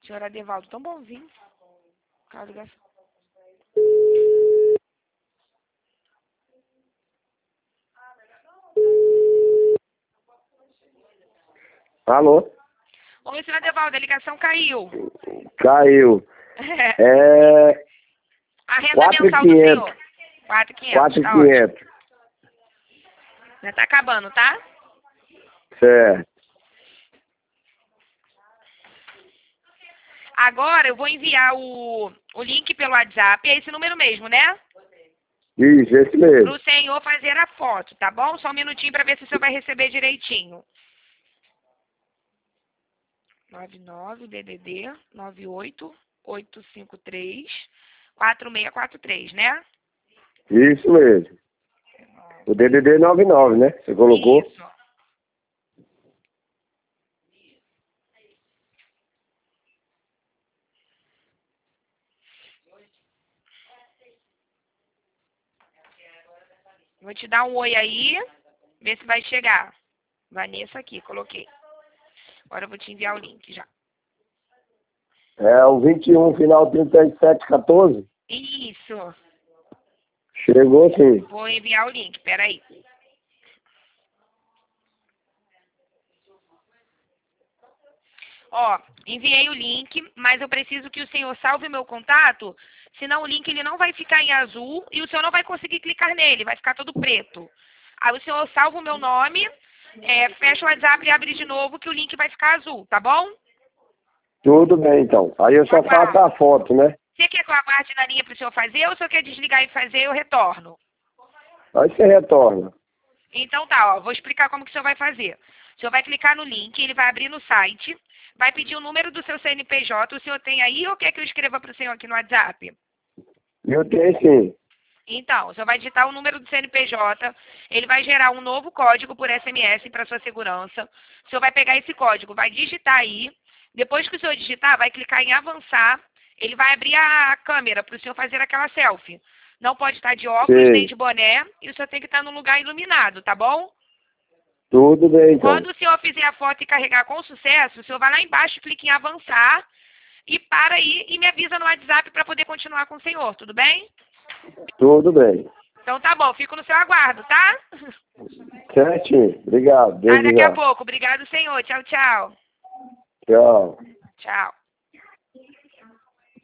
Senhor Adevaldo, tão bonzinho. Cara, ligação. Alô? Oi, senhor Adevaldo, a ligação caiu. Caiu. A renda mensal do senhor. 4.500. Tá ótimo. 4.500. Já tá acabando, tá? Certo. Agora eu vou enviar o link pelo WhatsApp. É esse número mesmo, né? Isso, esse mesmo. Pro senhor fazer a foto, tá bom? Só um minutinho pra ver se o senhor vai receber direitinho. 99 DDD 98 853 4643, né? Isso mesmo. O DDD 99, né? Você colocou? Isso. Vou te dar um oi aí, ver se vai chegar. Vanessa aqui, coloquei. Agora eu vou te enviar o link já. É o 21, final 3714. Isso. Chegou sim. Vou enviar o link, peraí. Ó, enviei o link, mas eu preciso que o senhor salve o meu contato, senão o link ele não vai ficar em azul e o senhor não vai conseguir clicar nele, vai ficar todo preto. Aí o senhor salva o meu nome, fecha o WhatsApp e abre de novo que o link vai ficar azul, tá bom? Tudo bem, então. Aí eu só faço a foto, né? Você quer que eu aguarde na linha para o senhor fazer ou o senhor quer desligar e fazer eu retorno? Aí você retorna. Então tá, ó, vou explicar como que o senhor vai fazer. O senhor vai clicar no link, ele vai abrir no site, vai pedir o número do seu CNPJ, o senhor tem aí ou quer que eu escreva para o senhor aqui no WhatsApp? Eu tenho sim. Então, o senhor vai digitar o número do CNPJ, ele vai gerar um novo código por SMS para sua segurança. O senhor vai pegar esse código, vai digitar aí, depois que o senhor digitar, vai clicar em avançar, ele vai abrir a câmera para o senhor fazer aquela selfie. Não pode estar de óculos nem de boné e o senhor tem que estar num lugar iluminado, tá bom? Tudo bem, então. Quando o senhor fizer a foto e carregar com sucesso, o senhor vai lá embaixo, clica em avançar e para aí e me avisa no WhatsApp para poder continuar com o senhor, tudo bem? Tudo bem. Então tá bom, fico no seu aguardo, tá? Certinho. Obrigado. Daqui a Deus. pouco. Obrigado, senhor. Tchau, tchau. Tchau. Tchau.